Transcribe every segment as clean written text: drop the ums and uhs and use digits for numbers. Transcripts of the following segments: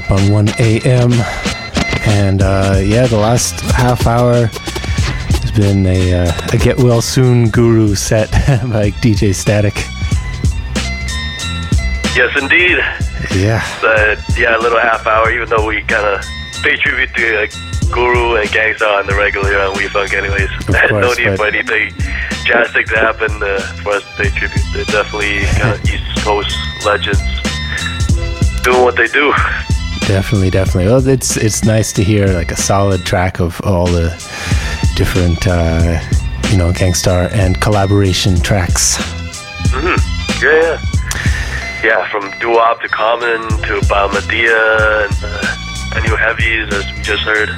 up on 1 a.m. And the last half hour has been a Get Well Soon Guru set by DJ Static. Yes, indeed. Yeah. A little half hour, even though we kind of pay tribute to Guru and Gangstar on the regular on WeFunk anyways. No need for anything drastic to happen for us to pay tribute. They're definitely kind of East Coast legends doing what they do. Definitely. Well, it's nice to hear like a solid track of all the different, Gangstar and collaboration tracks. Mm-hmm. Yeah, from doo-wop to Common to Balmadia and New Heavies, as we just heard.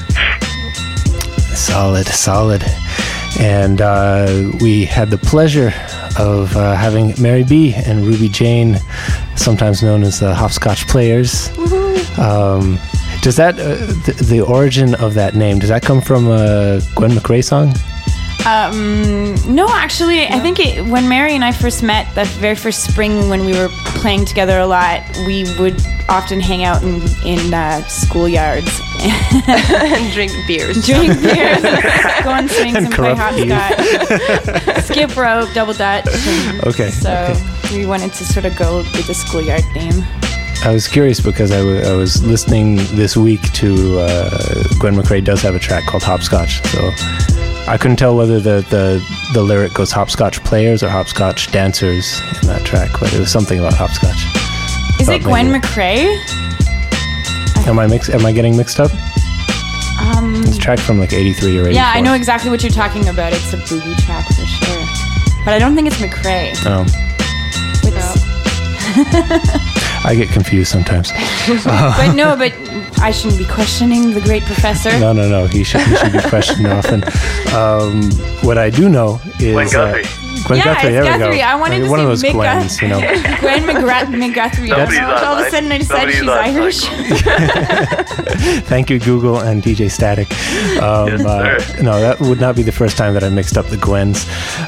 Solid. And we had the pleasure of having Mary B and Ruby Jane, sometimes known as the Hopscotch Players. Does that the origin of that name, does that come from a Gwen McRae song? No, actually, I think when Mary and I first met, that very first spring when we were playing together a lot, we would often hang out in schoolyards and drink beers. Go on swings and play hopscotch, skip rope, double dutch. So we wanted to sort of go with the schoolyard theme. I was curious because I was listening this week to Gwen McRae does have a track called Hopscotch, so I couldn't tell whether the lyric goes hopscotch players or hopscotch dancers in that track, but it was something about hopscotch. Is it Gwen McRae? Am I getting mixed up? It's a track from like 83 or 84. Yeah, I know exactly what you're talking about. It's a boogie track for sure. But I don't think it's McRae. Oh. I get confused sometimes. But I shouldn't be questioning the great professor. No. He should be questioned often. What I do know is Gwen Guthrie. Gwen Guthrie, there Guthrie. we go. I wanted one to of say those Gwens, Gwen McGuthrie. All of a sudden I decided she's Irish. Thank you, Google and DJ Static. No, that would not be the first time that I mixed up the Gwens.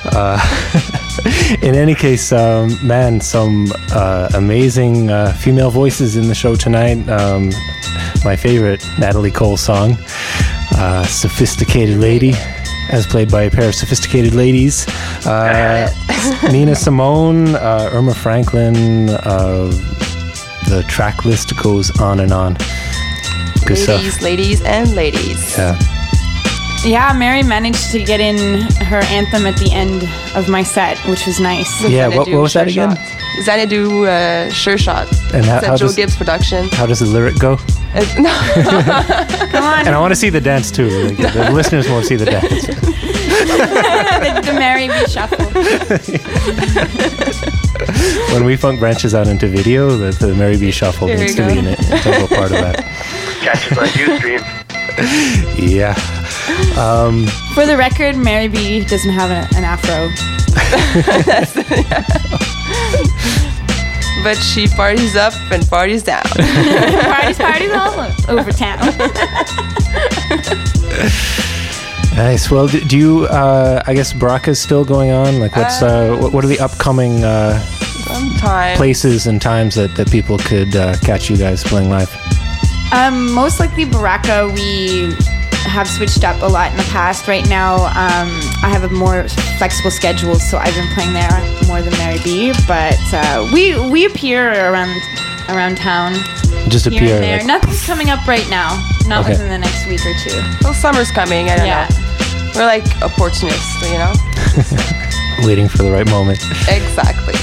In any case, some amazing female voices in the show tonight. My favorite Natalie Cole song, Sophisticated Lady, as played by a pair of sophisticated ladies. Nina Simone, Irma Franklin, the track list goes on and on. Good stuff. Ladies, and ladies. Yeah, Mary managed to get in her anthem at the end of my set, which was nice. What was that again? Xanadu Sure Shot. And how Joe Gibbs production. How does the lyric go? No. Come on. And I want to see the dance too. The listeners won't see the dance. the Mary B shuffle. When WeFunk branches out into video, the Mary B shuffle needs to be an integral part of that. Catch us on Ustream. Yeah. For the record, Mary B doesn't have an afro. But she parties up and parties down. parties all over town. Nice. Well, do you? I guess Baraka's still going on. Like, what's what are the upcoming places and times that people could catch you guys playing live? Most likely Baraka. We have switched up a lot in the past. Right now, I have a more flexible schedule, so I've been playing there more than Mary B. But we appear around town. Just here appear. And there. Like, Nothing's coming up right now. Not within the next week or two. Well, summer's coming. I don't know. We're like opportunists, waiting for the right moment. Exactly.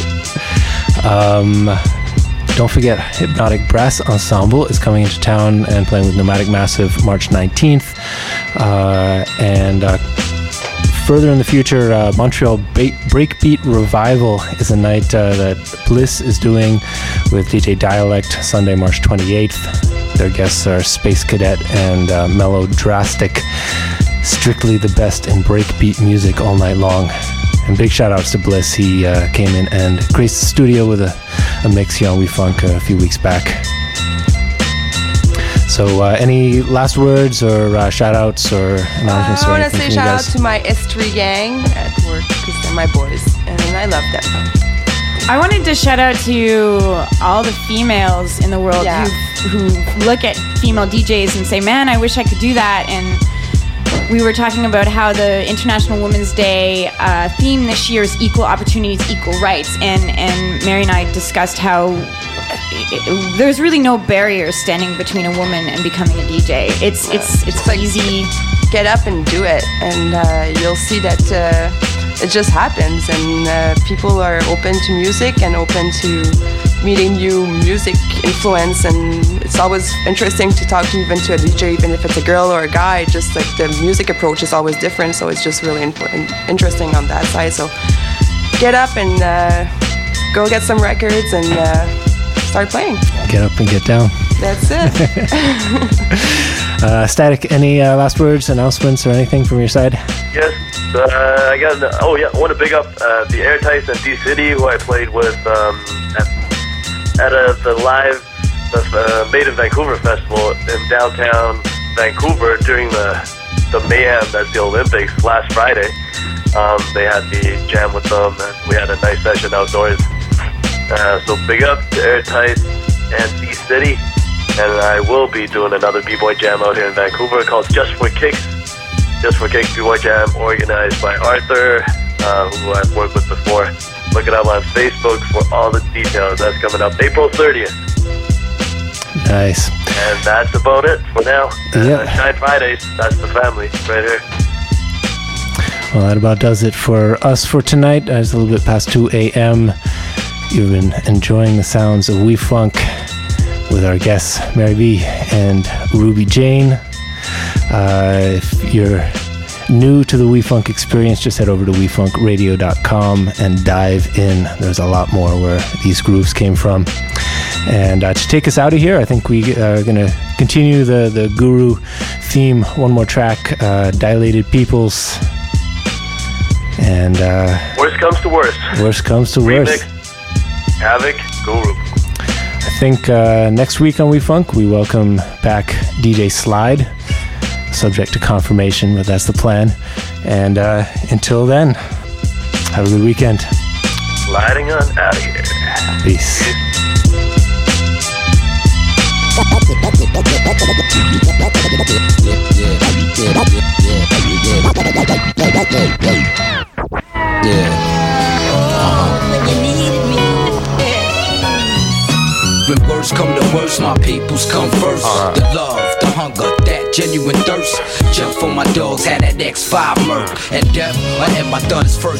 Don't forget, Hypnotic Brass Ensemble is coming into town and playing with Nomadic Massive March 19th. And further in the future, Montreal Breakbeat Revival is a night that Bliss is doing with DJ Dialect, Sunday, March 28th. Their guests are Space Cadet and Mellow Drastic. Strictly the best in breakbeat music all night long. And big shout outs to Bliss. He came in and graced the studio with a mix here on WeFunk a few weeks back. So any last words or shout outs or announcements? I want to say shout out to my S3 gang at work because they're my boys and I love them. I wanted to shout out to all the females in the world who look at female DJs and say, man, I wish I could do that. And we were talking about how the International Women's Day theme this year is equal opportunities, equal rights. And Mary and I discussed how there's really no barrier standing between a woman and becoming a DJ. It's like easy. Get up and do it, and you'll see that it just happens, and people are open to music and open to meeting new music influence, and it's always interesting to talk to a DJ, even if it's a girl or a guy. Just like the music approach is always different, so it's just really interesting on that side. So get up and go get some records and start playing. Get up and get down. That's it. Static, any last words, announcements, or anything from your side? Yes, I got. I want to big up the Airtights and D-City, who I played with at the live Made in Vancouver festival in downtown Vancouver during the mayhem that's the Olympics last Friday. They had the jam with them, and we had a nice session outdoors. So big up to Airtight and D-City, and I will be doing another B-Boy Jam out here in Vancouver called Just for Kicks. Just for Kicks B-Boy Jam, organized by Arthur, who I've worked with before. Look it up on Facebook for all the details. That's coming up April 30th. Nice. And that's about it for now. Shine Fridays, that's the family right here. Well, that about does it for us for tonight. It's a little bit past 2 a.m. You've been enjoying the sounds of We-Funk with our guests Mary B and Ruby Jane. If you're new to the We-Funk experience, just head over to wefunkradio.com and dive in. There's a lot more where these grooves came from. And to take us out of here, I think we are going to continue the Guru theme. One more track, Dilated Peoples. And worst comes to worst. Worst comes to worst. Remix, Havoc, Guru. I think next week on We-Funk, we welcome back DJ Slide, subject to confirmation, but that's the plan. And until then, have a good weekend. Sliding on out of here. Peace. When words come to worst, my peoples come first. The love, the hunger, that genuine thirst. Jump for my dogs, had that X5 murk. And death, I had my thuns first.